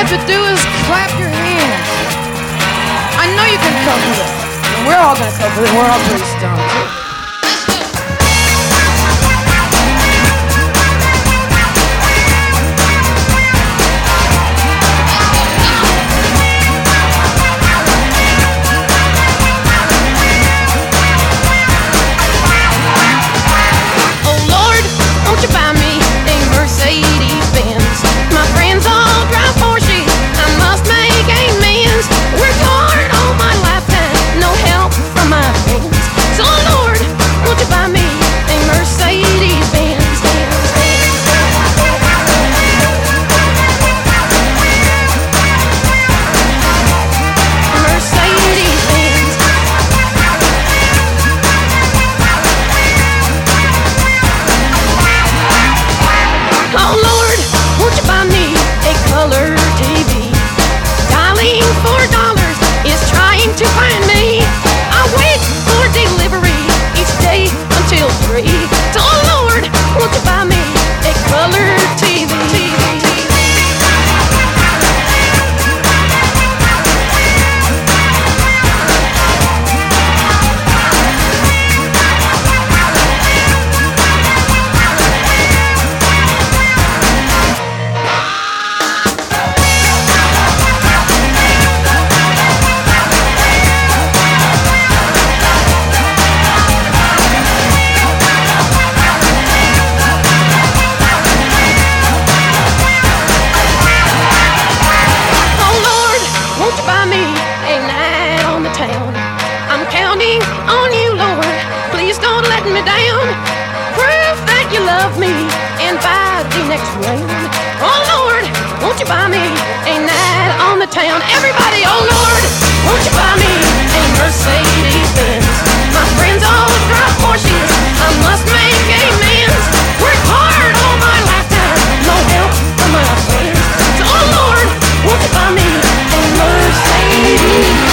have to do is clap your hands. I know you can cope with it. And we're all gonna cope with it. We're all pretty stoned too. Me down, prove that you love me, and by the next rain, oh Lord, won't you buy me a night on the town? Everybody, oh Lord, won't you buy me a Mercedes Benz? My friends all drive Porsches, I must make amends. Work hard all my lifetime, no help from my friends. So oh Lord, won't you buy me a Mercedes?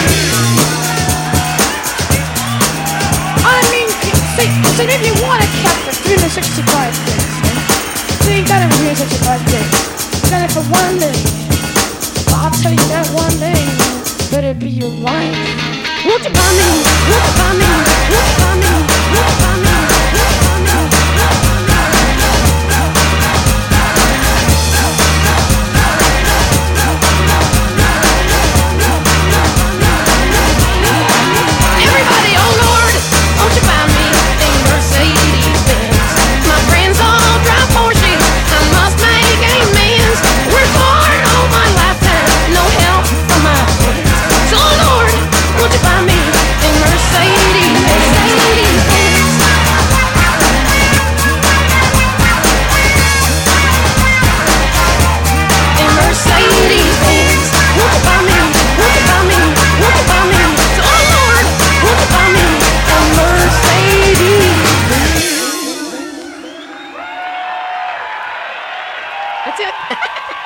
So if you want to capture 365 days, so you got it 365 days. You got it for one day. But I'll tell you that one day better be your life. Won't you buy me? Won't you buy me? Won't you buy me? Won't you buy me? Won't you buy me? Everybody, oh Lord, won't you buy me? Mercedes Benz. My friends all drive Porsches, I must make amends. Work hard all my lifetime, no help from my friends. So Lord, won't you buy me a Mercedes Benz? A Mercedes Benz. Won't you buy me? Won't you buy me? Won't you buy me? So Lord, won't you buy me a Mercedes? That's it.